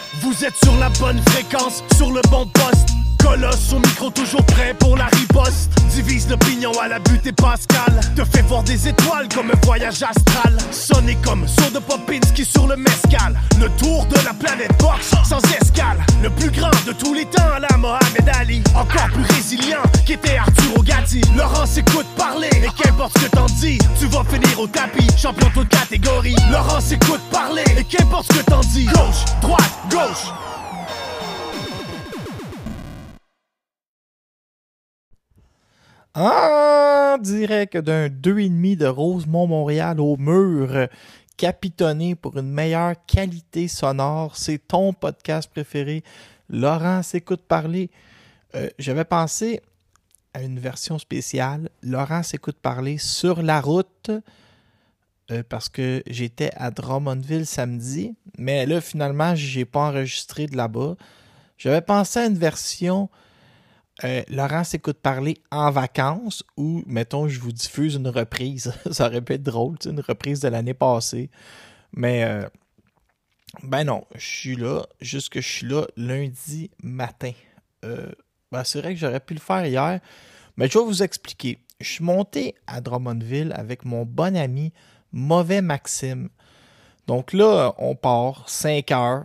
Vous êtes sur la bonne fréquence, sur le bon poste. Colosse au micro, toujours prêt pour la riposte. Divise l'opinion à la butte et Pascal. Te fait voir des étoiles comme un voyage astral. Sonner comme Soda Popinski sur le mescal. Le tour de la planète boxe sans escale. Le plus grand de tous les temps à la Mohamed Ali. Encore plus résilient qu'était Arturo Gatti. Laurent s'écoute parler et qu'importe ce que t'en dis, tu vas finir au tapis, champion toute catégorie. Laurent s'écoute parler et qu'importe ce que t'en dis. Gauche, droite, gauche. En direct d'un 2,5 de Rosemont-Montréal au mur, capitonné pour une meilleure qualité sonore. C'est ton podcast préféré, Laurent s'écoute parler. J'avais pensé à une version spéciale, Laurent s'écoute parler sur la route, parce que j'étais à Drummondville samedi, mais là, finalement, j'ai pas enregistré de là-bas. J'avais pensé à une version... Laurent s'écoute parler en vacances ou, mettons, je vous diffuse une reprise. Ça aurait pu être drôle, une reprise de l'année passée. Mais, ben non, je suis là, juste que je suis là lundi matin. C'est vrai que j'aurais pu le faire hier, mais je vais vous expliquer. Je suis monté à Drummondville avec mon bon ami Mauvais Maxime. Donc là, on part 5 heures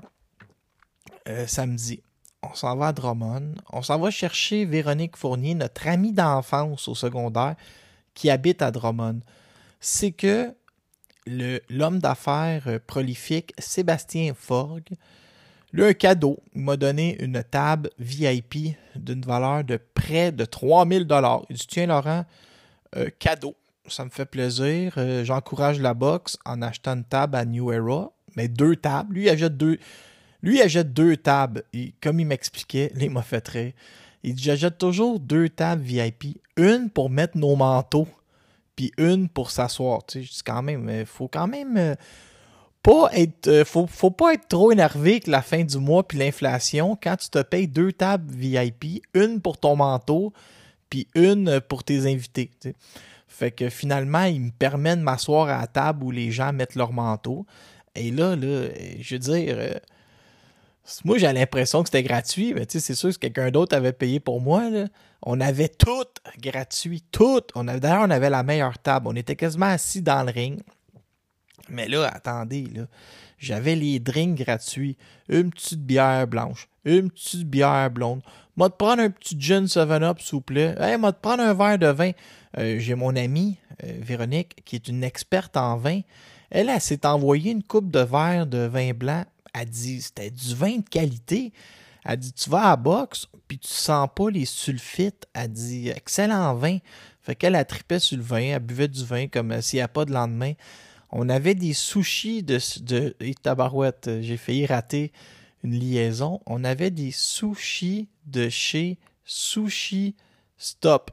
samedi. On s'en va à Drummond. On s'en va chercher Véronique Fournier, notre amie d'enfance au secondaire, qui habite à Drummond. C'est que l'homme d'affaires prolifique Sébastien Forgue lui a un cadeau. Il m'a donné une table VIP d'une valeur de près de 3000 $. Il dit, tiens Laurent, cadeau. Ça me fait plaisir. J'encourage la boxe en achetant une table à New Era. Mais 2 tables. Lui, il achète 2 tables. Et comme il m'expliquait, là, il m'a fait rire. Il dit, j'achète toujours 2 tables VIP. Une pour mettre nos manteaux, puis une pour s'asseoir. Tu sais, je dis quand même, faut quand même pas être... faut pas être trop énervé avec la fin du mois puis l'inflation quand tu te payes 2 tables VIP. Une pour ton manteau, puis une pour tes invités. Tu sais. Fait que finalement, il me permet de m'asseoir à la table où les gens mettent leur manteau. Et là, je veux dire... moi, j'ai l'impression que c'était gratuit, mais tu sais, c'est sûr que quelqu'un d'autre avait payé pour moi. Là. On avait tout gratuit, tout. D'ailleurs, on avait la meilleure table. On était quasiment assis dans le ring. Mais là, attendez, là, j'avais les drinks gratuits. Une petite bière blanche, une petite bière blonde. Moi, te prendre un petit gin 7-Up, s'il vous plaît. Hey, moi, te prendre un verre de vin. J'ai mon amie, Véronique, qui est une experte en vin. Elle s'est envoyée une coupe de verre de vin blanc. Elle dit, c'était du vin de qualité. Elle dit, tu vas à la boxe, puis tu sens pas les sulfites. Elle dit, excellent vin. Fait qu'elle a trippé sur le vin, elle buvait du vin comme s'il n'y a pas de lendemain. On avait des sushis de tabarouette. J'ai failli rater une liaison. On avait des sushis de chez Sushi Stop.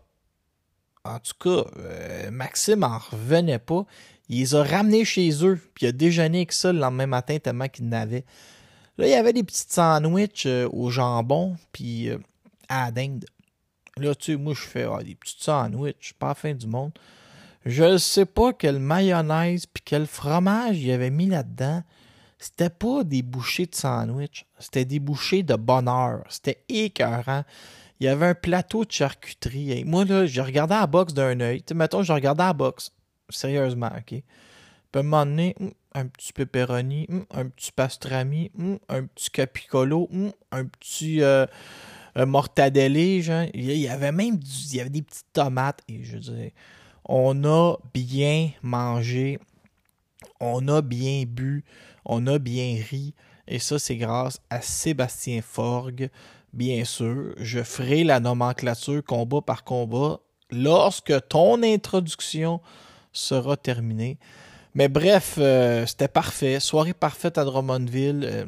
En tout cas, Maxime en revenait pas. Il les a ramenés chez eux, puis il a déjeuné avec ça le lendemain matin tellement qu'il n'avait. Là, il y avait des petites sandwichs au jambon, puis à la dinde. Là, tu sais, moi, je fais des petites sandwichs, pas la fin du monde. Je ne sais pas quelle mayonnaise puis quel fromage il avait mis là-dedans. C'était pas des bouchées de sandwich, c'était des bouchées de bonheur. C'était écœurant. Il y avait un plateau de charcuterie. Et moi, là, je regardais la boxe d'un œil. Tu sais, mettons, je regardais la boxe. Sérieusement, OK? Puis à un moment donné, un petit pepperoni, un petit pastrami, un petit capicolo, un petit mortadelle, genre. Il y avait même il y avait des petites tomates. Et je veux dire, on a bien mangé, on a bien bu, on a bien ri. Et ça, c'est grâce à Sébastien Forgue. Bien sûr, je ferai la nomenclature combat par combat lorsque ton introduction sera terminée. Mais bref, c'était parfait. Soirée parfaite à Drummondville.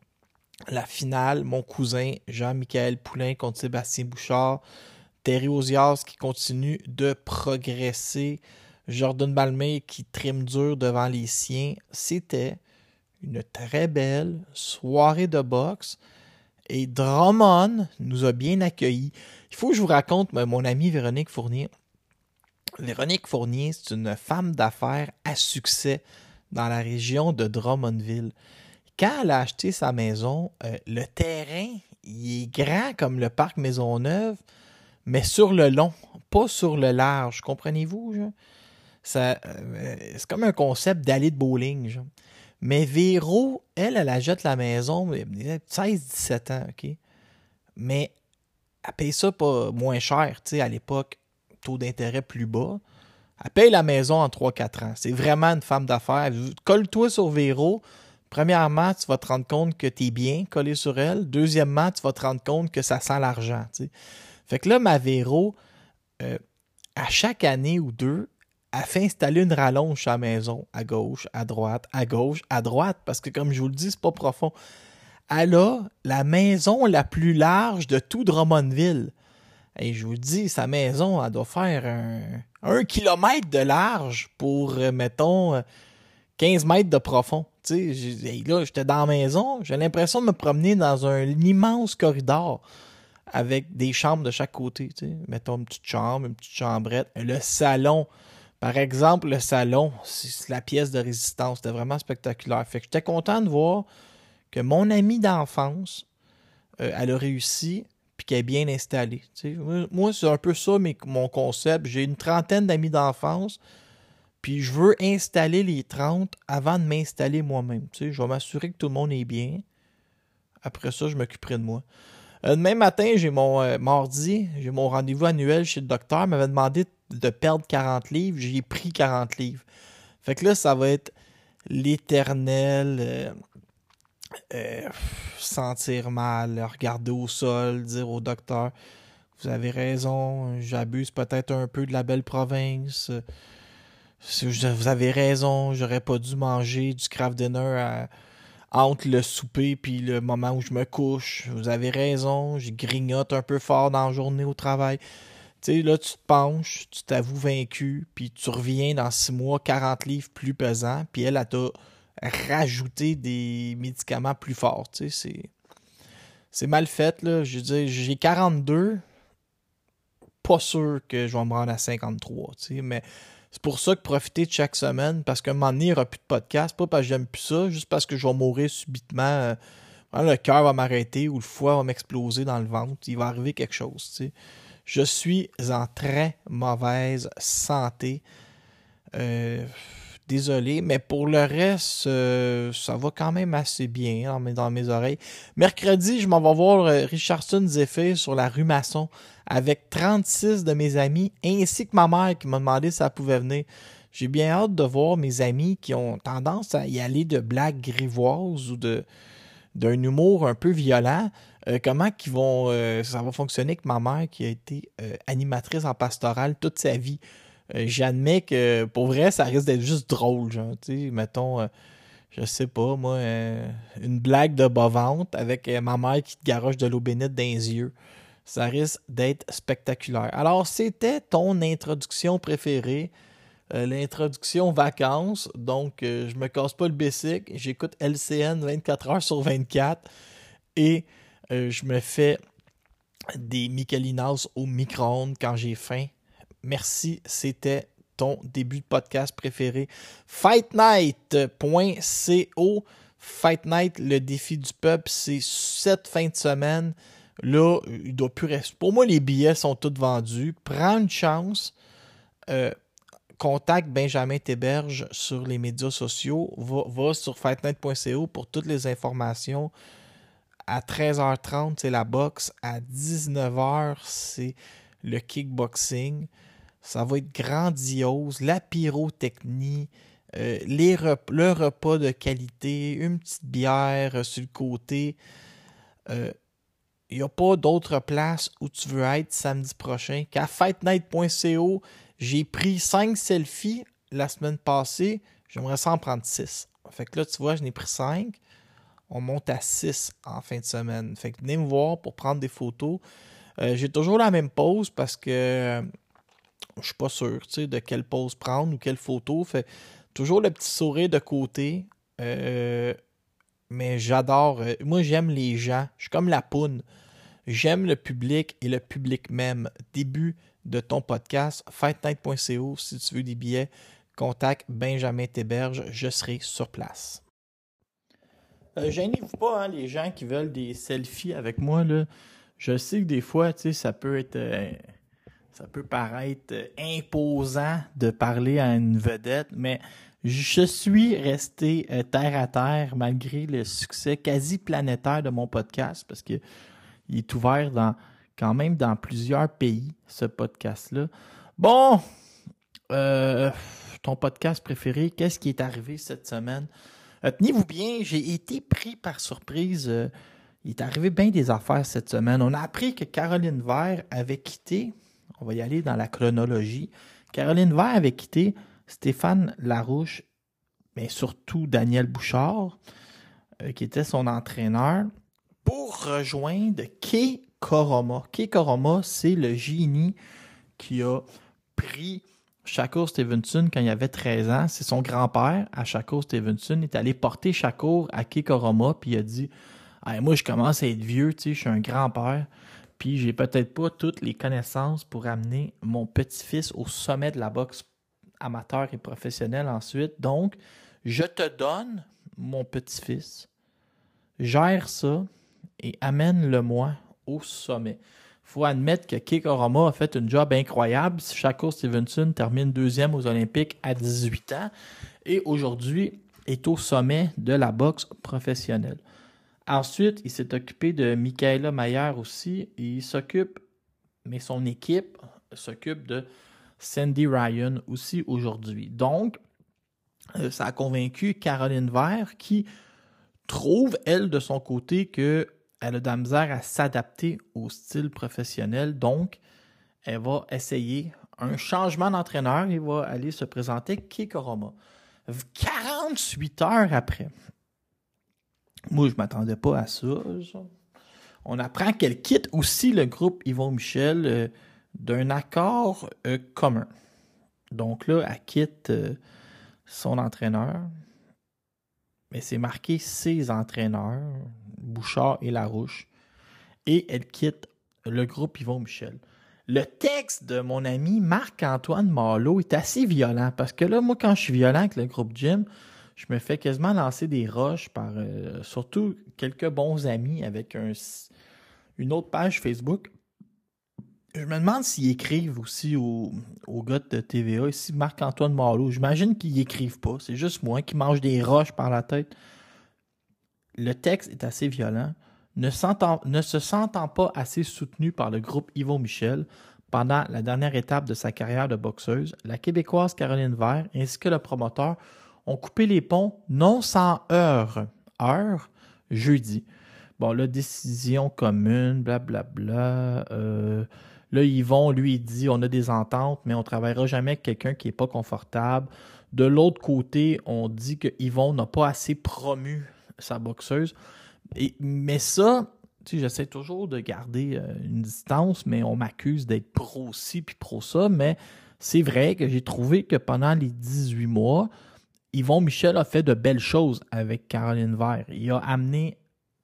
La finale, mon cousin Jean-Michel Poulain contre Sébastien Bouchard. Terry Ozias qui continue de progresser. Jordan Balmé qui trime dur devant les siens. C'était une très belle soirée de boxe. Et Drummond nous a bien accueillis. Il faut que je vous raconte mon amie Véronique Fournier. Véronique Fournier, c'est une femme d'affaires à succès dans la région de Drummondville. quand elle a acheté sa maison, le terrain, il est grand comme le parc Maisonneuve, mais sur le long, pas sur le large. Comprenez-vous, genre? C'est comme un concept d'allée de bowling, genre. Mais Véro, elle achète la maison, 16-17 ans, OK? Mais elle paye ça pas moins cher, tu sais, à l'époque, taux d'intérêt plus bas. Elle paye la maison en 3-4 ans. C'est vraiment une femme d'affaires. Colle-toi sur Véro. Premièrement, tu vas te rendre compte que tu es bien collé sur elle. Deuxièmement, tu vas te rendre compte que ça sent l'argent, tu sais. Fait que là, ma Véro, à chaque année ou deux, elle fait installer une rallonge sur la maison, à gauche, à droite, à gauche, à droite, parce que comme je vous le dis, c'est pas profond. Elle a la maison la plus large de tout Drummondville. Et je vous dis, sa maison, elle doit faire un kilomètre de large pour, mettons, 15 mètres de profond. Tu sais, là, j'étais dans la maison, j'ai l'impression de me promener dans un immense corridor avec des chambres de chaque côté. Tu sais. Mettons une petite chambre, une petite chambrette. Le salon, par exemple, le salon, c'est la pièce de résistance. C'était vraiment spectaculaire. Fait que j'étais content de voir que mon amie d'enfance, elle a réussi puis qu'elle est bien installée. Tu sais. Moi, c'est un peu ça mon concept. J'ai une trentaine d'amis d'enfance, puis je veux installer les 30 avant de m'installer moi-même. Tu sais. Je vais m'assurer que tout le monde est bien. Après ça, je m'occuperai de moi. Demain matin, j'ai mon mardi, j'ai mon rendez-vous annuel chez le docteur. Il m'avait demandé de perdre 40 livres. J'ai pris 40 livres. Fait que là, ça va être l'éternel sentir mal, regarder au sol, dire au docteur vous avez raison, j'abuse peut-être un peu de la belle province. Vous avez raison, j'aurais pas dû manger du craft dinner entre le souper puis le moment où je me couche. Vous avez raison, je grignote un peu fort dans la journée au travail. Tu sais, là, tu te penches, tu t'avoues vaincu, puis tu reviens dans 6 mois, 40 livres plus pesant, puis elle t'a rajouté des médicaments plus forts. Tu sais, c'est mal fait, là. Je veux dire, j'ai 42, pas sûr que je vais me rendre à 53, tu sais, mais c'est pour ça que profiter de chaque semaine, parce qu'à un moment donné, il n'y aura plus de podcast, pas parce que j'aime plus ça, juste parce que je vais mourir subitement. Le cœur va m'arrêter ou le foie va m'exploser dans le ventre. Il va arriver quelque chose, tu sais. Je suis en très mauvaise santé. Désolé, mais pour le reste, ça va quand même assez bien dans mes oreilles. Mercredi, je m'en vais voir Richardson Zephyr sur la rue Masson avec 36 de mes amis, ainsi que ma mère qui m'a demandé si ça pouvait venir. J'ai bien hâte de voir mes amis qui ont tendance à y aller de blagues grivoises ou d'un humour un peu violent. Comment ça va fonctionner avec ma mère qui a été animatrice en pastorale toute sa vie. J'admets que pour vrai, ça risque d'être juste drôle, genre, tu sais, mettons, je sais pas, moi, une blague de bas-ventre avec ma mère qui te garoche de l'eau bénite dans les yeux. Ça risque d'être spectaculaire. Alors, c'était ton introduction préférée, l'introduction vacances. Donc, je me casse pas le bicycle, j'écoute LCN 24 heures sur 24 et je me fais des Michelinas au micro-ondes quand j'ai faim. Merci, c'était ton début de podcast préféré. Fightnight.co. Fight Night, le défi du peuple, c'est cette fin de semaine. Là, il doit plus rester. Pour moi, les billets sont tous vendus. Prends une chance. Contacte Benjamin Théberge sur les médias sociaux. Va sur fightnight.co pour toutes les informations. À 13h30, c'est la boxe. À 19h, c'est le kickboxing. Ça va être grandiose. La pyrotechnie, le repas de qualité, une petite bière sur le côté. Il n'y a pas d'autre place où tu veux être samedi prochain qu'à fightnight.co. J'ai pris 5 selfies la semaine passée. J'aimerais ça en prendre 6. Fait que là, tu vois, je n'ai pris 5. On monte à 6 en fin de semaine. Fait que venez me voir pour prendre des photos. J'ai toujours la même pose parce que je suis pas sûr de quelle pose prendre ou quelle photo. Fait toujours le petit sourire de côté. Mais j'adore. Moi, j'aime les gens. Je suis comme la poune. J'aime le public et le public m'aime. Début de ton podcast, fightnight.co. Si tu veux des billets, contacte Benjamin Théberge. Je serai sur place. Gênez-vous pas, hein, les gens qui veulent des selfies avec moi, là. Je sais que des fois, tu sais, ça peut paraître imposant de parler à une vedette, mais je suis resté terre à terre malgré le succès quasi planétaire de mon podcast parce que il est ouvert quand même dans plusieurs pays, ce podcast-là. Bon, ton podcast préféré, qu'est-ce qui est arrivé cette semaine? Tenez-vous bien, j'ai été pris par surprise. Il est arrivé bien des affaires cette semaine. On a appris que Caroline Vert avait quitté, on va y aller dans la chronologie, Caroline Vert avait quitté Stéphane Larouche, mais surtout Daniel Bouchard, qui était son entraîneur, pour rejoindre Kay Koroma. Kay Koroma, c'est le génie qui a pris Shakur Stevenson quand il avait 13 ans. C'est son grand-père, à Shakur Stevenson, est allé porter Shakur à Kay Koroma, puis il a dit hey, « Moi, je commence à être vieux, tu sais, je suis un grand-père, puis j'ai peut-être pas toutes les connaissances pour amener mon petit-fils au sommet de la boxe amateur et professionnelle ensuite. Donc, je te donne mon petit-fils, gère ça et amène-le-moi au sommet. » Il faut admettre que Kay Koroma a fait une job incroyable. Shakur Stevenson termine deuxième aux Olympiques à 18 ans et aujourd'hui est au sommet de la boxe professionnelle. Ensuite, il s'est occupé de Mikaela Mayer aussi. Et il s'occupe, mais son équipe s'occupe de Sandy Ryan aussi aujourd'hui. Donc, ça a convaincu Caroline Vert qui trouve, elle, de son côté, qu'elle a de la misère à s'adapter au style professionnel. Donc, elle va essayer un changement d'entraîneur et va aller se présenter Kay Koroma. 48 heures après. Moi, je ne m'attendais pas à ça. On apprend qu'elle quitte aussi le groupe Yvon Michel d'un accord commun. Donc là, elle quitte son entraîneur. Mais c'est marqué ses entraîneurs, Bouchard et Larouche. Et elle quitte le groupe Yvon Michel. Le texte de mon ami Marc-Antoine Marleau est assez violent. Parce que là, moi, quand je suis violent avec le groupe Gym, je me fais quasiment lancer des roches par surtout quelques bons amis avec une autre page Facebook. Je me demande s'ils écrivent aussi aux gars de TVA, ici Marc-Antoine Marleau. J'imagine qu'ils écrivent pas. C'est juste moi qui mange des roches par la tête. Le texte est assez violent. Ne se sentant pas assez soutenu par le groupe Yvon Michel pendant la dernière étape de sa carrière de boxeuse, la Québécoise Caroline Vert ainsi que le promoteur ont coupé les ponts non sans heurts jeudi. Bon, là, décision commune, blablabla. Là, Yvon, lui, il dit on a des ententes, mais on ne travaillera jamais avec quelqu'un qui n'est pas confortable. De l'autre côté, on dit que Yvon n'a pas assez promu sa boxeuse. Mais ça, tu sais, j'essaie toujours de garder une distance, mais on m'accuse d'être pro-ci puis pro-ça. Mais c'est vrai que j'ai trouvé que pendant les 18 mois, Yvon Michel a fait de belles choses avec Caroline Vert. Il a amené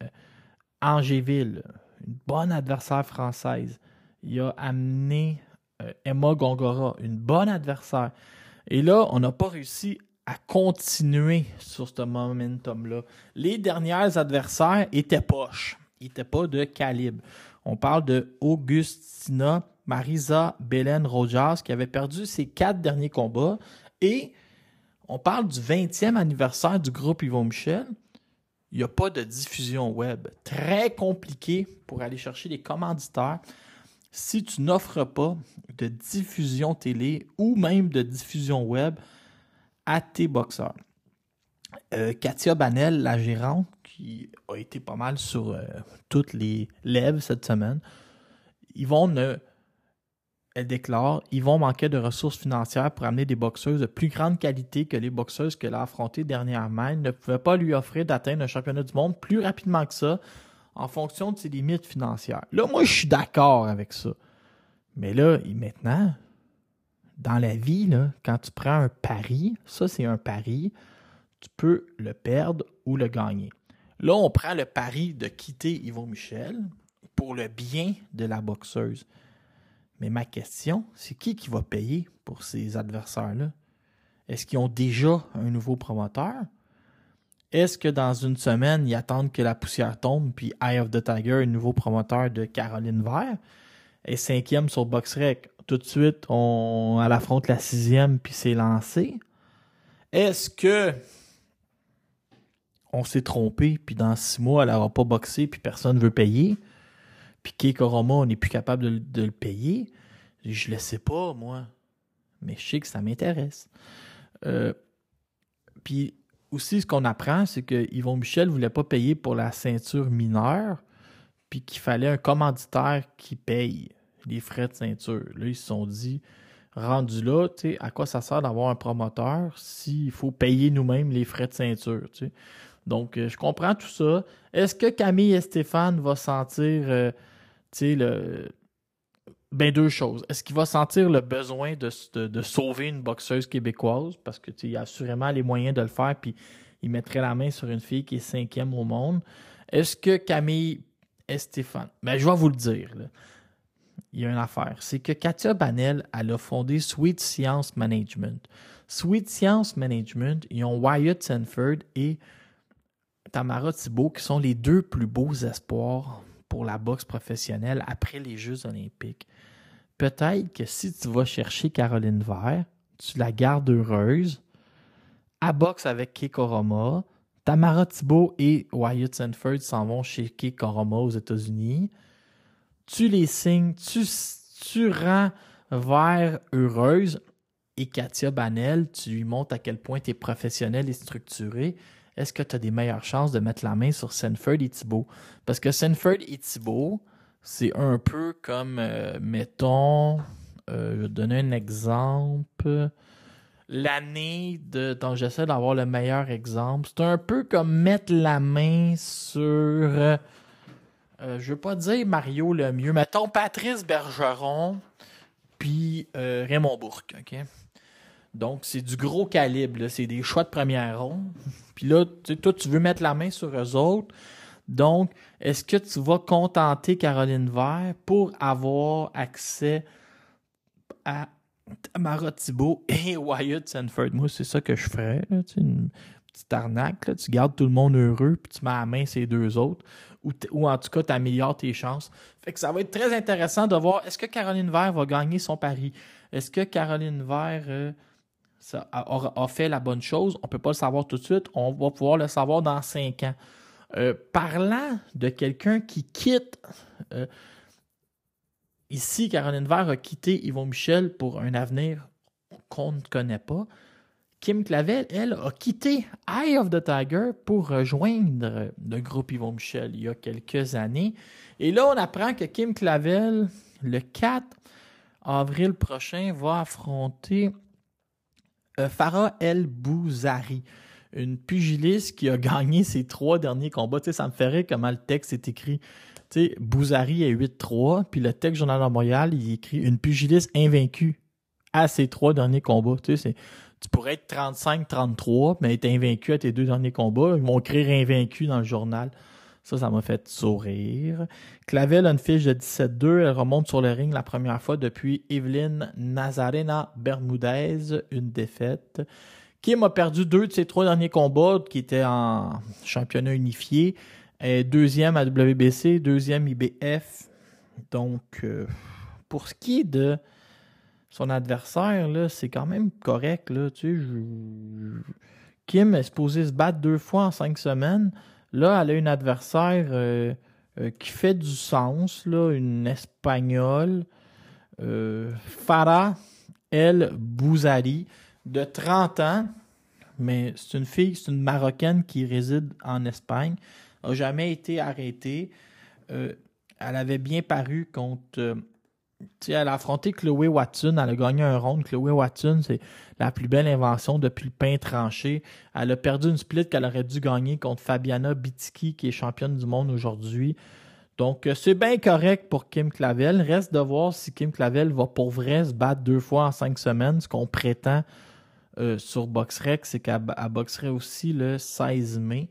Angéville, une bonne adversaire française. Il a amené Emma Gongora, une bonne adversaire. Et là, on n'a pas réussi à continuer sur ce momentum-là. Les dernières adversaires étaient poches. Ils n'étaient pas de calibre. On parle de Augustina Marisa Belen Rojas qui avait perdu ses 4 derniers combats. Et on parle du 20e anniversaire du groupe Yvon Michel. Il n'y a pas de diffusion web. Très compliqué pour aller chercher des commanditaires si tu n'offres pas de diffusion télé ou même de diffusion web à tes boxeurs. Katia Banel, la gérante, qui a été pas mal sur toutes les lèvres cette semaine, elle déclare « Yvon manquait de ressources financières pour amener des boxeuses de plus grande qualité que les boxeuses qu'elle a affrontées dernièrement. Elle ne pouvait pas lui offrir d'atteindre un championnat du monde plus rapidement que ça en fonction de ses limites financières. » Là, moi, je suis d'accord avec ça. Mais là, maintenant, dans la vie, là, quand tu prends un pari, ça, c'est un pari, tu peux le perdre ou le gagner. Là, on prend le pari de quitter Yvon Michel pour le bien de la boxeuse. Mais ma question, c'est qui va payer pour ces adversaires-là? Est-ce qu'ils ont déjà un nouveau promoteur? Est-ce que dans une semaine, ils attendent que la poussière tombe, puis Eye of the Tiger, un nouveau promoteur de Caroline Vert, est 5e sur BoxRec? Tout de suite, elle affronte la 6e, puis c'est lancé. Est-ce que on s'est trompé, puis dans 6 mois, elle n'aura pas boxé, puis personne ne veut payer? Puis Keiko Roma, on n'est plus capable de le payer? Je le sais pas, moi. Mais je sais que ça m'intéresse. Puis aussi, ce qu'on apprend, c'est que Yvon Michel ne voulait pas payer pour la ceinture mineure, puis qu'il fallait un commanditaire qui paye les frais de ceinture. Là, ils se sont dit, rendu là, tu sais, à quoi ça sert d'avoir un promoteur s'il faut payer nous-mêmes les frais de ceinture, tu sais? Donc, je comprends tout ça. Est-ce que Camille et Stéphane vont sentir, tu sais, deux choses. Est-ce qu'il va sentir le besoin de sauver une boxeuse québécoise? Parce que il a assurément les moyens de le faire, puis il mettrait la main sur une fille qui est 5e au monde. Est-ce que Camille et Stéphane... Ben, je vais vous le dire, là. Il y a une affaire. C'est que Katia Banel, elle a fondé Sweet Science Management. Sweet Science Management, ils ont Wyatt Sanford et Tamara Thibault, qui sont les 2 plus beaux espoirs pour la boxe professionnelle après les Jeux olympiques. Peut-être que si tu vas chercher Caroline Vert, tu la gardes heureuse, elle boxe avec Keiko Roma, Tamara Thibault et Wyatt Sanford s'en vont chez Keiko Roma aux États-Unis, tu les signes, tu rends Vert heureuse, et Katia Banel, tu lui montres à quel point tu es professionnel et structuré. Est-ce que tu as des meilleures chances de mettre la main sur Sanford et Thibault? Parce que Sanford et Thibault, c'est un peu comme, mettons, je vais te donner un exemple. L'année dont j'essaie d'avoir le meilleur exemple, c'est un peu comme mettre la main sur, je ne veux pas dire Mario Lemieux, mettons Patrice Bergeron, puis Raymond Bourque, OK? Donc, c'est du gros calibre, là. C'est des choix de première ronde. Puis là, toi, tu veux mettre la main sur eux autres. Donc, est-ce que tu vas contenter Caroline Vert pour avoir accès à Tamara Thibault et Wyatt Sanford? Moi, c'est ça que je ferais, là, une petite arnaque. Là. Tu gardes tout le monde heureux, puis tu mets à la main ces 2 autres. Ou en tout cas, tu améliores tes chances. Fait que ça va être très intéressant de voir, est-ce que Caroline Vert va gagner son pari? Est-ce que Caroline Vert... ça a fait la bonne chose. On ne peut pas le savoir tout de suite. On va pouvoir le savoir dans 5 ans. Parlant de quelqu'un qui quitte... ici, Caroline Vert a quitté Yvon Michel pour un avenir qu'on ne connaît pas. Kim Clavel, elle, a quitté Eye of the Tiger pour rejoindre le groupe Yvon Michel il y a quelques années. Et là, on apprend que Kim Clavel, le 4 avril prochain, va affronter... Farah El Bouzari, une pugiliste qui a gagné ses 3 derniers combats. Tu sais, ça me ferait comment le texte est écrit. Tu sais, Bouzari est 8-3, puis le texte Journal de Montréal, il écrit une pugiliste invaincue à ses 3 derniers combats. Tu sais, tu pourrais être 35-33, mais être invaincu à tes 2 derniers combats. Ils vont écrire invaincu dans le journal. Ça m'a fait sourire. Clavel a une fiche de 17-2. Elle remonte sur le ring la première fois depuis Evelyn Nazarena Bermudez, une défaite. Kim a perdu 2 de ses 3 derniers combats qui étaient en championnat unifié. 2e à WBC, 2e IBF. Donc, pour ce qui est de son adversaire, là, c'est quand même correct. Là, tu sais, Kim est supposée se battre 2 fois en 5 semaines. Là, elle a une adversaire qui fait du sens, là, une Espagnole, Farah El Bouzari, de 30 ans, mais c'est une fille, c'est une Marocaine qui réside en Espagne, n'a jamais été arrêtée. Elle avait bien paru contre... elle a affronté Chloé Watson, elle a gagné un round. Chloé Watson, c'est la plus belle invention depuis le pain tranché. Elle a perdu une split qu'elle aurait dû gagner contre Fabiana Bitiki, qui est championne du monde aujourd'hui. Donc, c'est bien correct pour Kim Clavel. Reste de voir si Kim Clavel va pour vrai se battre 2 fois en 5 semaines. Ce qu'on prétend sur BoxRec, c'est qu'elle boxerait aussi le 16 mai.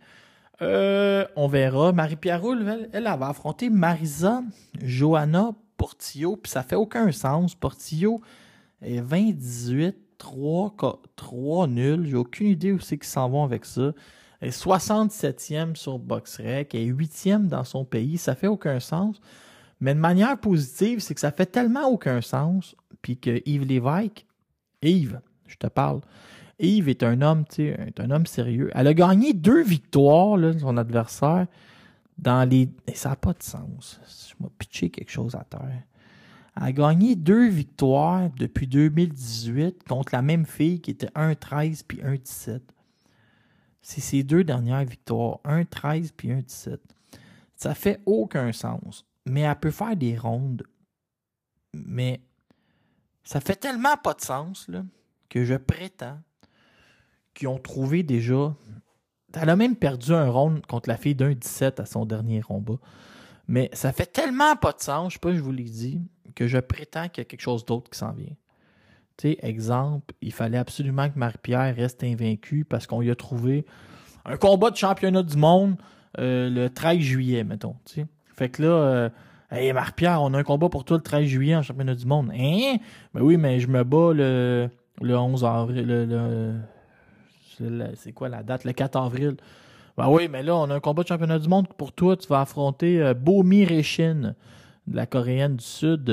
On verra. Marie-Pierre Roule, elle va affronter Marisa Johanna Portillo, puis ça fait aucun sens. Portillo est 20-18, 3 nuls. J'ai aucune idée où c'est qu'ils s'en vont avec ça. Elle est 67e sur BoxRec. Elle est 8e dans son pays. Ça fait aucun sens. Mais de manière positive, c'est que ça fait tellement aucun sens. Puis que Yves Lévesque, Yves, je te parle, Yves est un homme, tu sais, est un homme sérieux. Elle a gagné 2 victoires, là, son adversaire, dans les... Et ça n'a pas de sens. Je m'ai pitché quelque chose à terre. Elle a gagné 2 victoires depuis 2018 contre la même fille qui était 1-13 puis 1-17. C'est ses 2 dernières victoires, 1-13 puis 1-17. Ça fait aucun sens. Mais elle peut faire des rondes. Mais ça fait tellement pas de sens là, que je prétends qu'ils ont trouvé déjà... Elle a même perdu un round contre la fille d'1-17 à son dernier combat. Mais ça fait tellement pas de sens, je sais pas si je vous l'ai dit, que je prétends qu'il y a quelque chose d'autre qui s'en vient. Tu sais, exemple, il fallait absolument que Marie-Pierre reste invaincue parce qu'on lui a trouvé un combat de championnat du monde le 13 juillet, mettons. T'sais. Fait que là, hey Marie-Pierre, on a un combat pour toi le 13 juillet en championnat du monde. Hein? Ben oui, mais je me bats le 11 avril, c'est quoi la date? Le 4 avril. Ben oui, mais là, on a un combat de championnat du monde pour toi. Tu vas affronter Bomi Reshin, de la Coréenne du Sud.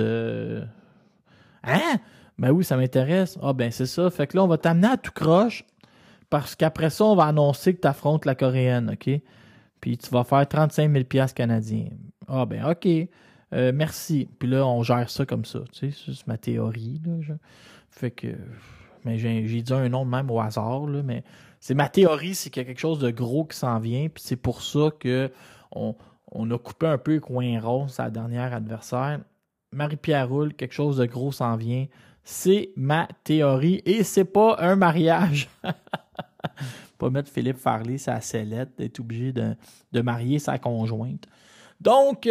Hein? Ben oui, ça m'intéresse. Ah ben c'est ça. Fait que là, on va t'amener à tout croche parce qu'après ça, on va annoncer que tu affrontes la Coréenne, OK? Puis tu vas faire 35 000 $ canadiens. Ah ben OK. Merci. Puis là, on gère ça comme ça. Tu sais, c'est ma théorie. Là, Fait que... Mais j'ai dit un nom même au hasard, là, mais c'est ma théorie, c'est qu'il y a quelque chose de gros qui s'en vient, puis c'est pour ça que on a coupé un peu le coin rond sa dernière adversaire. Marie-Pierre Roule, quelque chose de gros s'en vient. C'est ma théorie, et c'est pas un mariage. Pas mettre Philippe Farley sa sellette, d'être obligé de marier sa conjointe. Donc,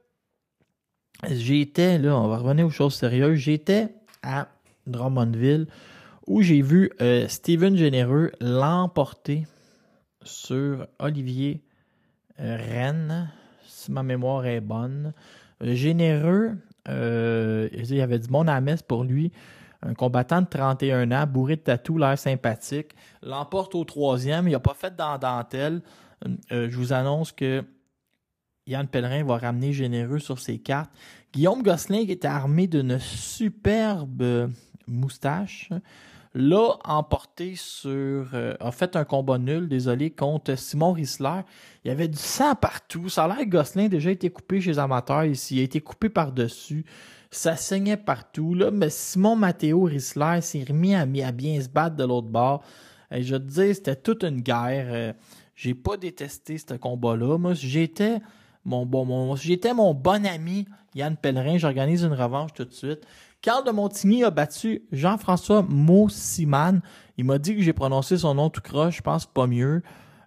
j'étais, là, on va revenir aux choses sérieuses, j'étais à Drummondville, où j'ai vu Steven Généreux l'emporter sur Olivier Rennes, si ma mémoire est bonne. Généreux, il y avait du monde à la messe pour lui. Un combattant de 31 ans, bourré de tatous, l'air sympathique. L'emporte au 3e, il n'a pas fait dans dentelle. Je vous annonce que Yann Pellerin va ramener Généreux sur ses cartes. Guillaume Gosselin, qui était armé d'une superbe moustache, l'a emporté a fait un combat nul, désolé, contre Simon Rissler. Il y avait du sang partout. Ça a l'air que Gosselin a déjà été coupé chez les amateurs ici. Il a été coupé par-dessus. Ça saignait partout. Là, mais Simon Matteo Rissler s'est remis à bien se battre de l'autre bord. Et je te dis, c'était toute une guerre. J'ai pas détesté ce combat-là. Moi, j'étais mon bon ami Yann Pellerin. J'organise une revanche tout de suite. Carl de Montigny a battu Jean-François Maussiman. Il m'a dit que j'ai prononcé son nom tout croche. Je pense pas mieux.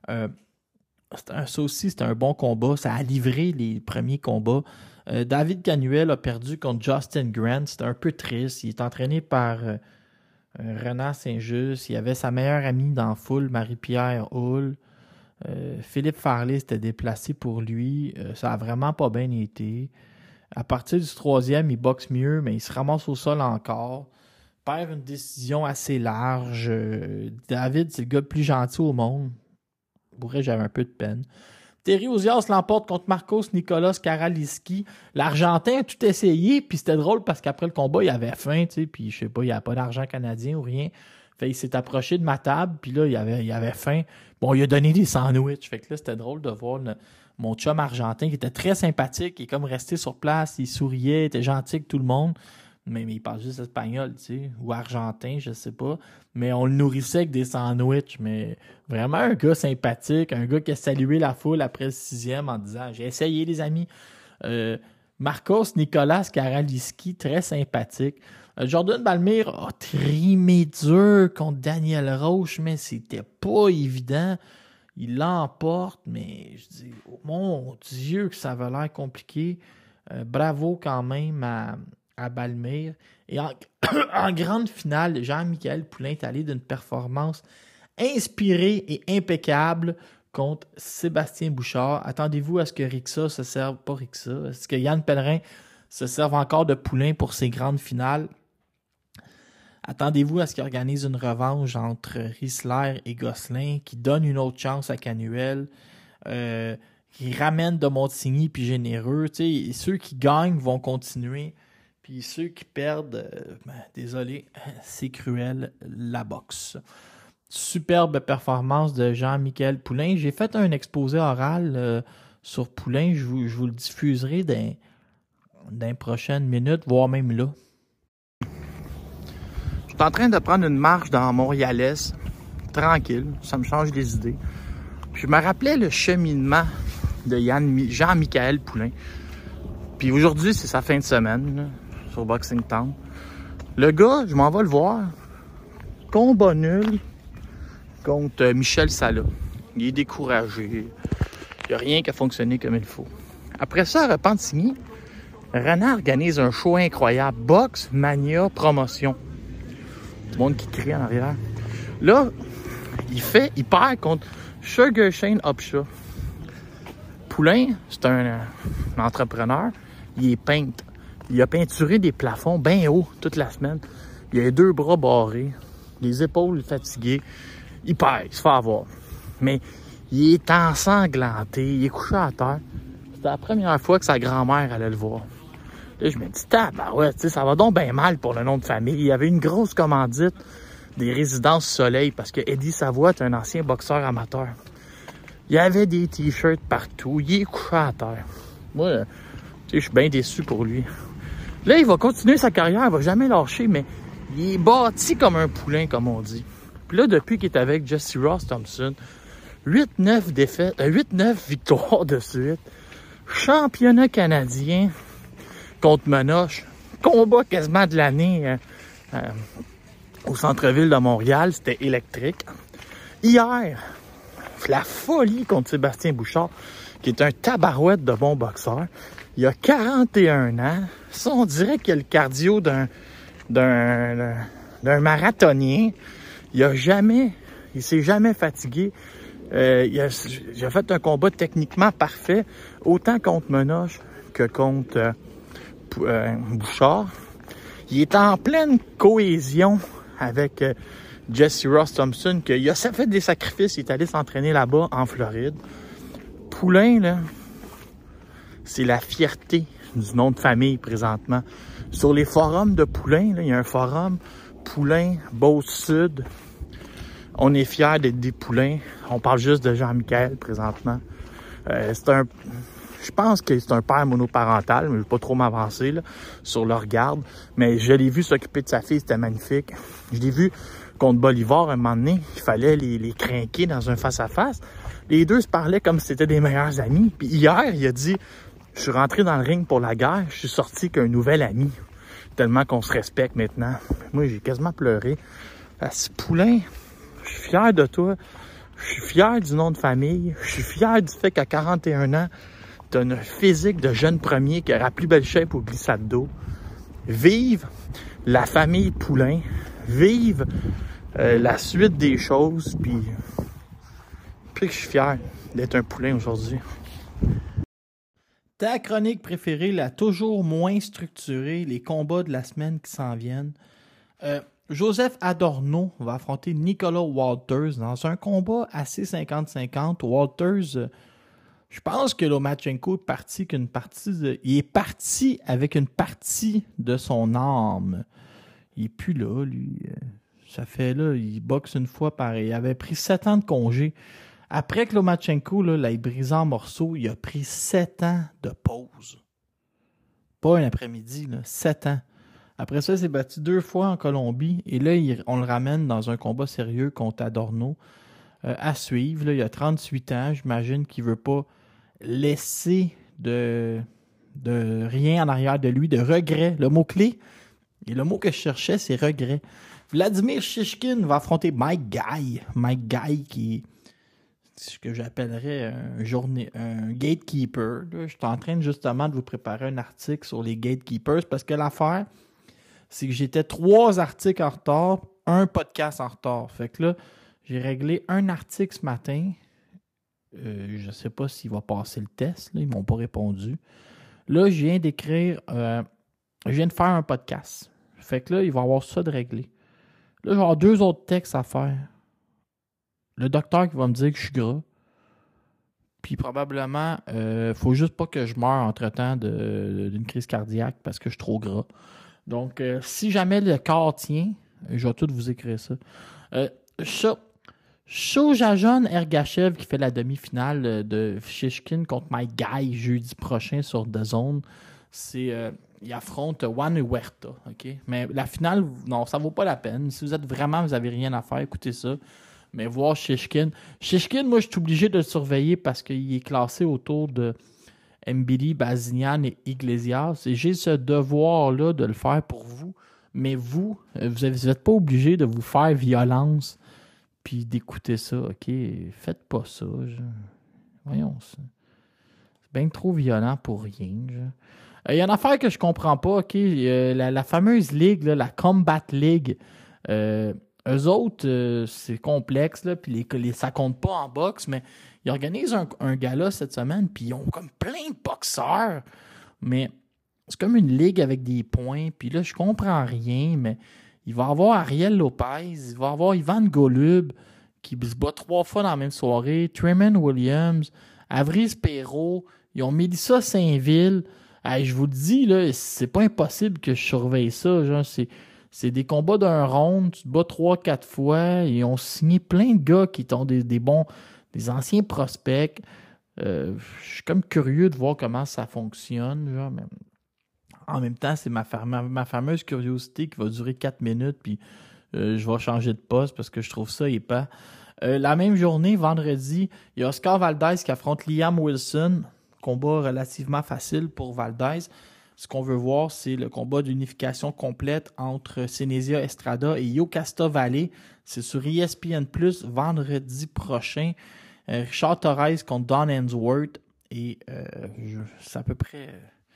Ça aussi, c'était un bon combat. Ça a livré les premiers combats. David Canuel a perdu contre Justin Grant. C'était un peu triste. Il est entraîné par Renan Saint-Just. Il y avait sa meilleure amie dans la foule, Marie-Pierre Hull. Philippe Farley s'était déplacé pour lui. Ça a vraiment pas bien été. À partir du 3e, il boxe mieux, mais il se ramasse au sol encore. Perd une décision assez large. David, c'est le gars le plus gentil au monde. Pour vrai, j'avais un peu de peine. Terry Ozias l'emporte contre Marcos Nicolas Karaliski. L'Argentin a tout essayé, puis c'était drôle parce qu'après le combat, il avait faim, tu sais, puis je sais pas, il n'y avait pas d'argent canadien ou rien. Fait il s'est approché de ma table, puis là, il avait faim. Bon, il a donné des sandwichs. Fait que là, c'était drôle de voir mon chum argentin qui était très sympathique. Il est comme resté sur place, il souriait, il était gentil avec tout le monde. Mais il parle juste espagnol, tu sais, ou argentin, je sais pas. Mais on le nourrissait avec des sandwichs. Mais vraiment un gars sympathique, un gars qui a salué la foule après le 6e en disant « J'ai essayé, les amis. » Marcos Nicolas Karaliski, très sympathique. Jordan Balmire a trimé dur contre Daniel Roche, mais c'était pas évident. Il l'emporte, mais je dis « Oh mon Dieu, que ça avait l'air compliqué. » Bravo quand même à Balmire. Et en grande finale, Jean-Michel Poulain est allé d'une performance inspirée et impeccable contre Sébastien Bouchard. Attendez-vous à ce que Rixa se serve, pas Rixa, est-ce que Yann Pellerin se serve encore de Poulain pour ses grandes finales? Attendez-vous à ce qu'il organise une revanche entre Rissler et Gosselin, qui donne une autre chance à Canuel, qui ramène de Montigny puis Généreux. Tu sais, ceux qui gagnent vont continuer, puis ceux qui perdent, désolé, c'est cruel, la boxe. Superbe performance de Jean-Michel Poulain. J'ai fait un exposé oral sur Poulain. Je vous le diffuserai dans les prochaines minutes, voire même là. Je suis en train de prendre une marche dans Montréal-Est, tranquille, ça me change les idées. Puis je me rappelais le cheminement de Jean-Michel Poulain. Puis aujourd'hui, c'est sa fin de semaine là, sur Boxing Town. Le gars, je m'en vais le voir. Combat nul contre Michel Sala. Il est découragé. Il n'y a rien qui a fonctionné comme il faut. Après ça, à Repentigny, Renan organise un show incroyable. Box Mania Promotion. Le monde qui crie en arrière. Là, il perd contre Sugar Shane Upshaw. Poulain, c'est un entrepreneur. Il est peintre. Il a peinturé des plafonds bien hauts toute la semaine. Il a les 2 bras barrés, les épaules fatiguées. Il perd, il se fait avoir. Mais il est ensanglanté, il est couché à terre. C'était la première fois que sa grand-mère allait le voir. Là, je me dis, ouais, tu sais, ça va donc bien mal pour le nom de famille. Il y avait une grosse commandite des résidences Soleil parce que Eddie Savoie est un ancien boxeur amateur. Il y avait des t-shirts partout. Il est couché à terre. Moi, tu sais, je suis bien déçu pour lui. Là, il va continuer sa carrière, il va jamais lâcher, mais il est bâti comme un poulain, comme on dit. Puis là, depuis qu'il est avec Jesse Ross Thompson, 8-9 victoires de suite. Championnat canadien contre Menoche. Combat quasiment de l'année au centre-ville de Montréal. C'était électrique. Hier, la folie contre Sébastien Bouchard, qui est un tabarouette de bon boxeur. Il a 41 ans. Ça, on dirait qu'il a le cardio d'un marathonien. Il s'est jamais fatigué. J'ai fait un combat techniquement parfait, autant contre Menoche que contre Bouchard. Il est en pleine cohésion avec Jesse Ross Thompson, il a fait des sacrifices, il est allé s'entraîner là-bas en Floride. Poulain, là, c'est la fierté du nom de famille présentement. Sur les forums de Poulain, là, il y a un forum Poulain, Beauce-Sud. On est fiers d'être des Poulains. On parle juste de Jean-Michel présentement. Je pense que c'est un père monoparental, mais je ne vais pas trop m'avancer là, sur leur garde. Mais je l'ai vu s'occuper de sa fille, c'était magnifique. Je l'ai vu contre Bolivar, un moment donné, il fallait les crinquer dans un face-à-face. Les deux se parlaient comme si c'était des meilleurs amis. Puis hier, il a dit, je suis rentré dans le ring pour la guerre, je suis sorti qu'un nouvel ami. Tellement qu'on se respecte maintenant. Moi, j'ai quasiment pleuré. Poulain, je suis fier de toi. Je suis fier du nom de famille. Je suis fier du fait qu'à 41 ans, tu as une physique de jeune premier qui aura plus belle shape au glissade d'eau. Vive la famille Poulain. Vive la suite des choses. Puis je suis fier d'être un Poulain aujourd'hui. Ta chronique préférée, la toujours moins structurée, les combats de la semaine qui s'en viennent. Joseph Adorno va affronter Nicolas Walters dans un combat assez 50-50. Walters, je pense que Lomachenko il est parti avec une partie de son âme. Il n'est plus là, lui. Ça fait là, il boxe une fois pareil. Il avait pris 7 ans de congé. Après que Lomachenko l'ait brisé en morceaux, il a pris 7 ans de pause. Pas un après-midi, 7 ans. Après ça, il s'est battu 2 fois en Colombie. Et là, on le ramène dans un combat sérieux contre Adorno. À suivre, là, il a 38 ans. J'imagine qu'il ne veut pas laisser de rien en arrière de lui, de regret. Le mot-clé, et le mot que je cherchais, c'est regret. Vladimir Shishkin va affronter Mike Guy. Mike Guy qui est ce que j'appellerais un gatekeeper. Là, je suis en train justement de vous préparer un article sur les gatekeepers parce que l'affaire, c'est que j'étais 3 articles en retard, un podcast en retard. Fait que là, j'ai réglé un article ce matin. Je ne sais pas s'il va passer le test. Là, ils ne m'ont pas répondu. Là, je viens de faire un podcast. Fait que là, il va y avoir ça de réglé. Là, je vais avoir 2 autres textes à faire. Le docteur qui va me dire que je suis gras. Puis probablement, faut juste pas que je meure entre-temps d'une crise cardiaque parce que je suis trop gras. Donc, si jamais le corps tient, je vais tout vous écrire ça. Shojajon Ergachev qui fait la demi-finale de Shishkin contre Mike Guy jeudi prochain sur DAZN. Il affronte Juan Huerta. Okay? Mais la finale, non, ça vaut pas la peine. Si vous avez rien à faire, écoutez ça. Mais voir Shishkin. Shishkin, moi, je suis obligé de le surveiller parce qu'il est classé autour de Mbili, Bazinian et Iglesias. Et j'ai ce devoir-là de le faire pour vous. Mais vous n'êtes pas obligé de vous faire violence puis d'écouter ça. OK? Faites pas ça. Voyons ça. C'est bien trop violent pour rien. Il y a une affaire que je comprends pas. OK? La fameuse ligue, là, la Combat League, eux autres, c'est complexe, là, puis ça compte pas en boxe, mais ils organisent un gala cette semaine, puis ils ont comme plein de boxeurs, mais c'est comme une ligue avec des points, puis là, je comprends rien, mais il va y avoir Ariel Lopez, il va y avoir Ivan Golub, qui se bat 3 fois dans la même soirée, Tremaine Williams, Avrice Perrault, ils ont Mélissa Saint-Ville. Hey, je vous le dis, là, c'est pas impossible que je surveille ça, genre, c'est des combats d'un round, tu te bats 3-4 fois. Ils ont signé plein de gars qui ont des anciens prospects. Je suis comme curieux de voir comment ça fonctionne. Genre, mais en même temps, c'est ma fameuse curiosité qui va durer 4 minutes. Puis je vais changer de poste parce que je trouve ça épais. La même journée, vendredi, il y a Oscar Valdez qui affronte Liam Wilson. Combat relativement facile pour Valdez. Ce qu'on veut voir, c'est le combat d'unification complète entre Senesia Estrada et Yokasta Valley. C'est sur ESPN+, vendredi prochain. Richard Torres contre Don Hensworth. Et c'est à peu près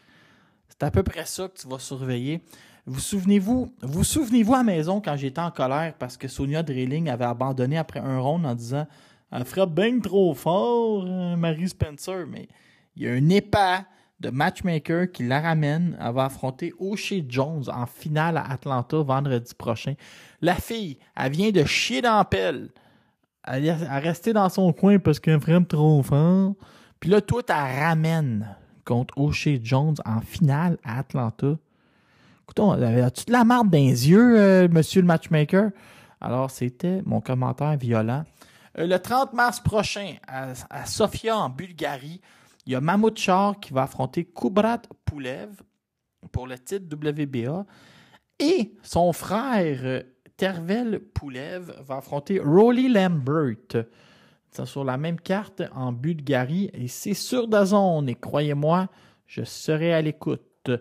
ça que tu vas surveiller. Vous souvenez-vous à la maison quand j'étais en colère parce que Sonia Drilling avait abandonné après un round en disant « Elle frappe bien trop fort, Marie Spencer. » Mais il y a un épais de matchmaker qui la ramène. Elle va affronter O'Shea Jones en finale à Atlanta vendredi prochain. La fille, elle vient de chier dans la pelle. Elle est restée dans son coin parce qu'elle frappe trop fort. Puis là, toi, tu la ramènes contre O'Shea Jones en finale à Atlanta. Écoutons, as-tu de la marde dans les yeux, monsieur le matchmaker? Alors, c'était mon commentaire violent. Le 30 mars prochain, à Sofia, en Bulgarie, il y a Mahmoud Char qui va affronter Kubrat Pulev pour le titre WBA. Et son frère Tervel Pulev va affronter Rolly Lambert. C'est sur la même carte en Bulgarie. Et c'est sur DAZN. Et croyez-moi, je serai à l'écoute.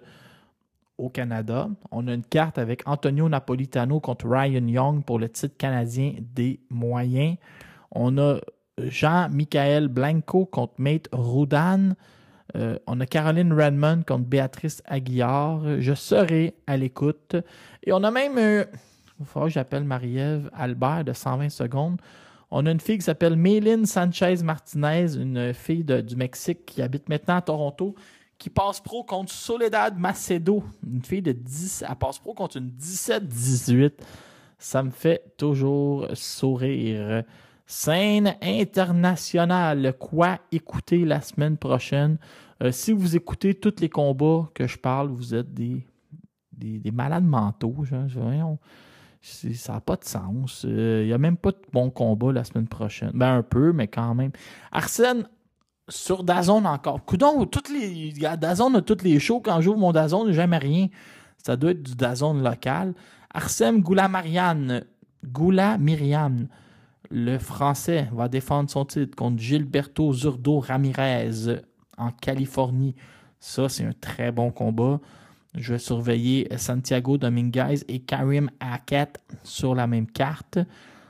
Au Canada, on a une carte avec Antonio Napolitano contre Ryan Young pour le titre canadien des moyens. On a Jean-Michael Blanco contre Mate Roudan. On a Caroline Redmond contre Béatrice Aguillard. Je serai à l'écoute. Et on a même, il faut que j'appelle Marie-Ève Albert de 120 secondes. On a une fille qui s'appelle Méline Sanchez Martinez, une fille du Mexique qui habite maintenant à Toronto, qui passe pro contre Soledad Macedo, une fille de 10. Elle passe pro contre une 17-18. Ça me fait toujours sourire. Scène internationale. Quoi écouter la semaine prochaine? Si vous écoutez tous les combats que je parle, vous êtes des malades mentaux. Voyons, ça n'a pas de sens. Il n'y a même pas de bon combat la semaine prochaine. Ben un peu, mais quand même. Arsène, sur DAZN encore. Coudon, DAZN a tous les shows. Quand j'ouvre mon DAZN, jamais rien. Ça doit être du DAZN local. Arsène Goulamirian, le Français, va défendre son titre contre Gilberto Zurdo Ramirez en Californie. Ça, c'est un très bon combat. Je vais surveiller Santiago Dominguez et Karim Hackett sur la même carte.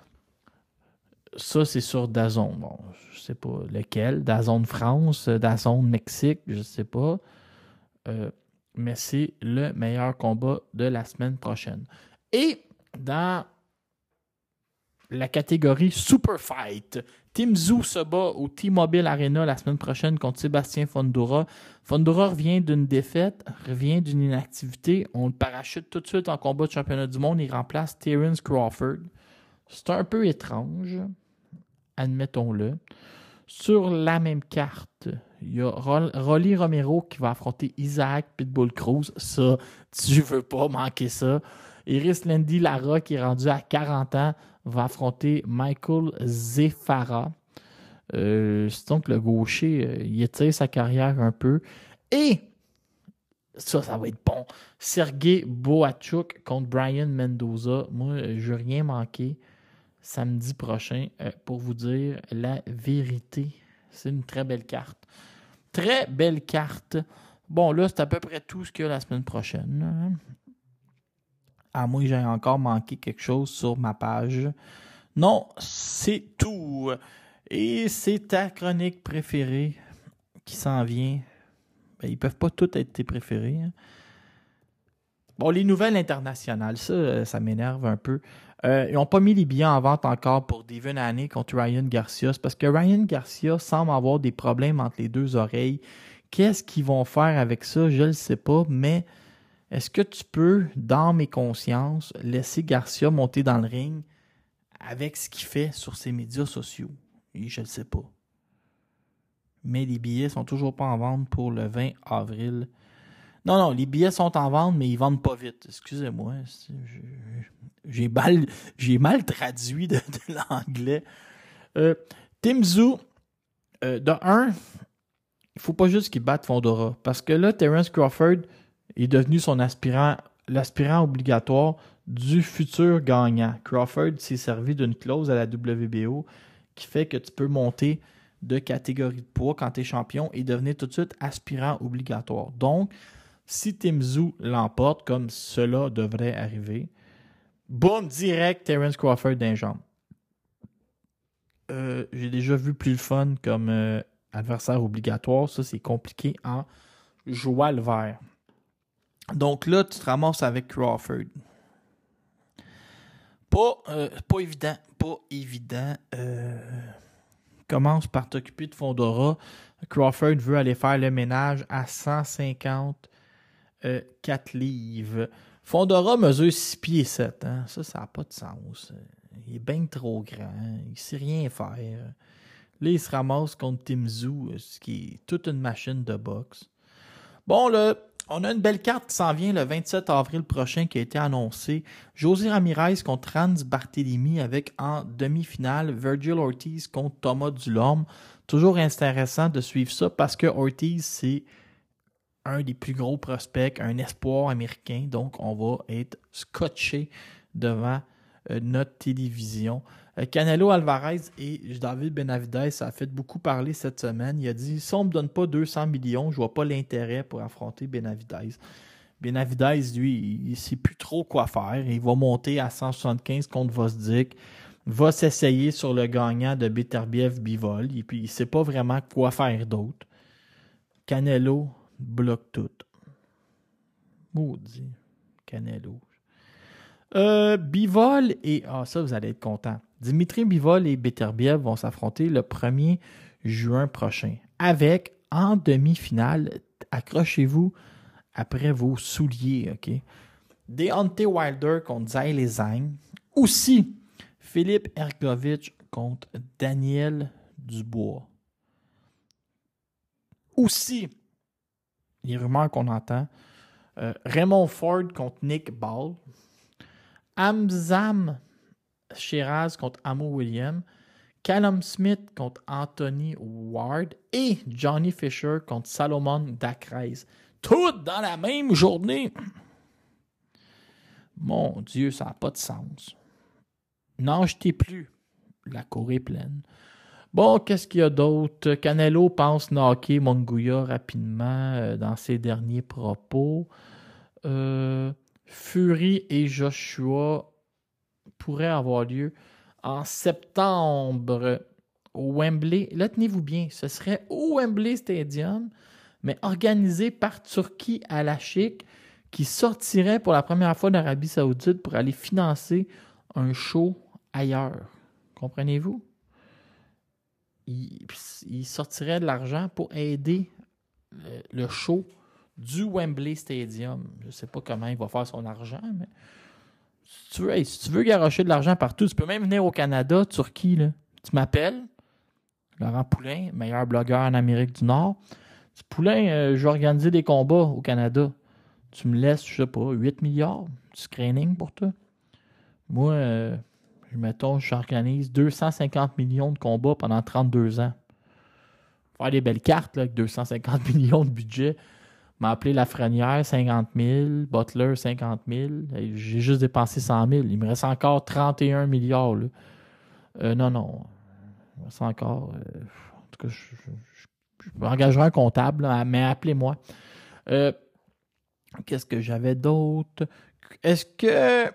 Ça, c'est sur DAZN. Bon, je ne sais pas lequel. DAZN France, DAZN Mexique, je ne sais pas. Mais c'est le meilleur combat de la semaine prochaine. Et dans la catégorie Super Fight. Tim Tszyu se bat au T-Mobile Arena la semaine prochaine contre Sébastien Fundora. Fundora revient d'une défaite, revient d'une inactivité. On le parachute tout de suite en combat de championnat du monde. Il remplace Terence Crawford. C'est un peu étrange, admettons-le. Sur la même carte, il y a Rolly Romero qui va affronter Isaac Pitbull Cruz. Ça, tu veux pas manquer ça. Iris Landy Lara, qui est rendu à 40 ans, va affronter Michael Zefara. C'est donc le gaucher, il étire sa carrière un peu. Et, ça va être bon, Sergey Boachuk contre Brian Mendoza. Moi, je n'ai rien manqué samedi prochain pour vous dire la vérité. C'est une très belle carte. Très belle carte. Bon, là, c'est à peu près tout ce qu'il y a la semaine prochaine. À moins que j'aie encore manqué quelque chose sur ma page. Non, c'est tout. Et c'est ta chronique préférée qui s'en vient. Ben, ils ne peuvent pas toutes être tes préférés. Hein. Bon, les nouvelles internationales, ça m'énerve un peu. Ils n'ont pas mis les billets en vente encore pour Devin Haney contre Ryan Garcia. C'est parce que Ryan Garcia semble avoir des problèmes entre les deux oreilles. Qu'est-ce qu'ils vont faire avec ça? Je ne le sais pas, mais est-ce que tu peux, dans mes consciences, laisser Garcia monter dans le ring avec ce qu'il fait sur ses médias sociaux? Et je ne le sais pas. Mais les billets sont toujours pas en vente pour le 20 avril. Non, les billets sont en vente, mais ils vendent pas vite. Excusez-moi. J'ai mal traduit de l'anglais. Tim Tszyu, de 1, il faut pas juste qu'il batte Fundora. Parce que là, Terence Crawford est devenu l'aspirant obligatoire du futur gagnant. Crawford s'est servi d'une clause à la WBO qui fait que tu peux monter de catégorie de poids quand tu es champion et devenir tout de suite aspirant obligatoire. Donc, si Tim Tszyu l'emporte, comme cela devrait arriver, boum, direct, Terence Crawford d'un jambe. J'ai déjà vu plus le fun comme adversaire obligatoire. Ça, c'est compliqué en joie le vert. Donc là, tu te ramasses avec Crawford. Pas évident. Commence par t'occuper de Fundora. Crawford veut aller faire le ménage à 154 livres. Fundora mesure 6 pieds 7. Hein? Ça n'a pas de sens. Il est bien trop grand. Il ne sait rien faire. Là, il se ramasse contre Tim Tszyu, ce qui est toute une machine de boxe. Bon, là, on a une belle carte qui s'en vient le 27 avril prochain qui a été annoncée. José Ramirez contre Hans Barthélemy avec en demi-finale Virgil Ortiz contre Thomas Dulorme. Toujours intéressant de suivre ça parce que Ortiz, c'est un des plus gros prospects, un espoir américain. Donc, on va être scotché devant notre télévision. Canelo Alvarez et David Benavidez, ça a fait beaucoup parler cette semaine. Il a dit, si on ne me donne pas 200 millions, je ne vois pas l'intérêt pour affronter Benavidez. Benavidez, lui, il ne sait plus trop quoi faire. Il va monter à 175 contre Vosdik, va s'essayer sur le gagnant de Beterbiev-Bivol, et puis il ne sait pas vraiment quoi faire d'autre. Canelo bloque tout. Maudit. Canelo. Bivol et... ça, vous allez être content. Dimitri Bivol et Beterbiev vont s'affronter le 1er juin prochain. Avec, en demi-finale, accrochez-vous après vos souliers, OK? Deontay Wilder contre Zhilei Zhang. Aussi, Philippe Hergovich contre Daniel Dubois. Aussi, les rumeurs qu'on entend, Raymond Ford contre Nick Ball. Hamzam Shiraz contre Amo Williams, Callum Smith contre Anthony Ward et Johnny Fisher contre Salomon Dacrez. Toutes dans la même journée. Mon Dieu, ça n'a pas de sens. N'en jetez plus. La cour est pleine. Bon, qu'est-ce qu'il y a d'autre? Canelo pense knocker Munguia rapidement dans ses derniers propos. Fury et Joshua pourraient avoir lieu en septembre au Wembley. Là, tenez-vous bien, ce serait au Wembley Stadium, mais organisé par Turki Al-Ashik, qui sortirait pour la première fois d'Arabie Saoudite pour aller financer un show ailleurs. Comprenez-vous? Il sortirait de l'argent pour aider le show du Wembley Stadium. Je ne sais pas comment il va faire son argent, mais si tu veux garocher de l'argent partout, tu peux même venir au Canada, Turquie. Là. Tu m'appelles, Laurent Poulain, meilleur blogueur en Amérique du Nord. Poulain, je vais organiser des combats au Canada. Tu me laisses, je sais pas, 8 milliards de screening pour toi. Moi, mettons, j'organise 250 millions de combats pendant 32 ans. Faire des belles cartes là, avec 250 millions de budget. M'a appelé Lafrenière, 50 000. Butler, 50 000. J'ai juste dépensé 100 000. Il me reste encore 31 milliards. Là. Non. Il me reste encore... en tout cas, je m'engagerai un comptable, là, mais appelez-moi. Qu'est-ce que j'avais d'autre? Est-ce que...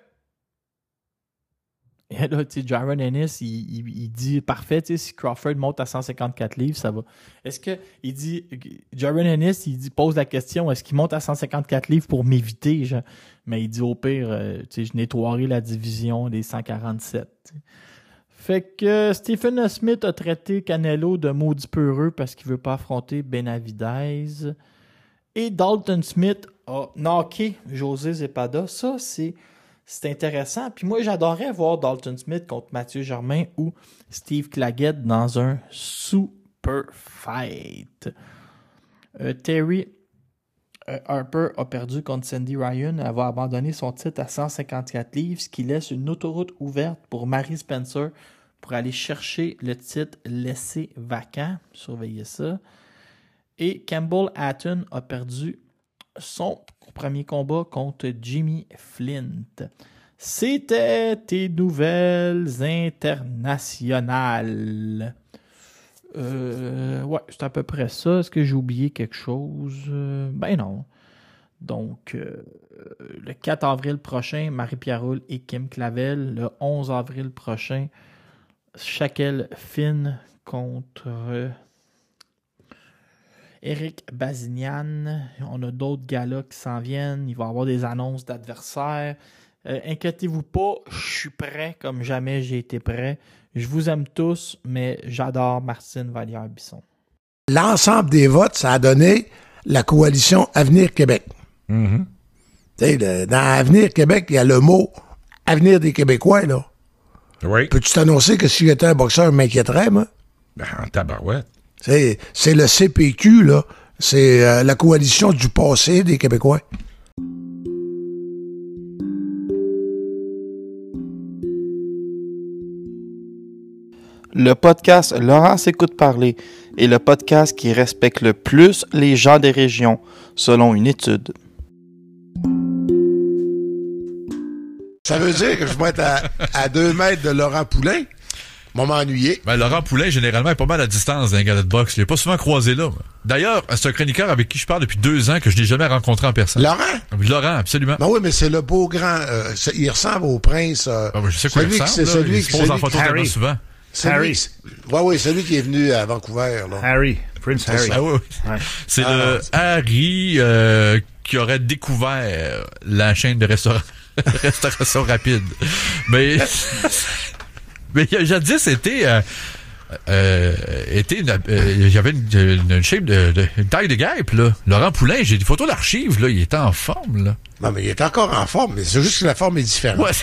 Et là, tu sais, Jaron Ennis, il dit parfait, tu sais, si Crawford monte à 154 livres, ça va. Est-ce que il dit Jaron Ennis, pose la question, est-ce qu'il monte à 154 livres pour m'éviter? Mais il dit au pire, tu sais, je nettoierai la division des 147. T'sais. Fait que Stephen Smith a traité Canelo de maudit peureux parce qu'il veut pas affronter Benavidez. Et Dalton Smith a knocké José Zepeda. Ça, c'est intéressant. Puis moi, j'adorerais voir Dalton Smith contre Mathieu Germain ou Steve Claggett dans un super fight. Terry Harper a perdu contre Sandy Ryan. Elle va abandonner son titre à 154 livres, ce qui laisse une autoroute ouverte pour Mary Spencer pour aller chercher le titre laissé vacant. Surveillez ça. Et Campbell Hatton a perdu son premier combat contre Jimmy Flint. C'était tes nouvelles internationales. Ouais, c'est à peu près ça. Est-ce que j'ai oublié quelque chose? Ben non. Donc, le 4 avril prochain, Marie-Pierre Roule et Kim Clavel. Le 11 avril prochain, Shaquille Finn contre... Eric Bazignan, on a d'autres galas qui s'en viennent. Il va y avoir des annonces d'adversaires. Inquiétez-vous pas, je suis prêt comme jamais j'ai été prêt. Je vous aime tous, mais j'adore Martine Vallière-Bisson. L'ensemble des votes, ça a donné la coalition Avenir Québec. Mm-hmm. Tu sais, dans Avenir Québec, il y a le mot Avenir des Québécois, là. Oui. Peux-tu t'annoncer que si j'étais un boxeur, je m'inquiéterais, moi? Ben, en tabarouette. C'est le CPQ, là. C'est la coalition du passé des Québécois. Le podcast Laurent s'écoute parler est le podcast qui respecte le plus les gens des régions, selon une étude. Ça veut dire que je vais être à 2 mètres de Laurent Poulain. Moi, m'ennuyer. Ben, Laurent Poulain, généralement, est pas mal à distance d'un gala de boxe. Je l'ai pas souvent croisé là. Moi. D'ailleurs, c'est un chroniqueur avec qui je parle depuis 2 ans que je n'ai jamais rencontré en personne. Laurent? Laurent, absolument. Ben oui, mais c'est le beau grand... il ressemble au prince... je sais quoi il ressemble. C'est celui il se pose en photo tellement souvent. Harry. Oui, celui qui est venu à Vancouver. Là. Harry. Prince Harry. Ah, oui. Ouais. C'est le Harry qui aurait découvert la chaîne de restauration rapide. Mais... Mais jadis, j'avais une shape une taille de guêpe, là. Laurent Poulain, j'ai des photos d'archives, là. Il était en forme, là. Non, mais il est encore en forme, mais c'est juste que la forme est différente. Ouais,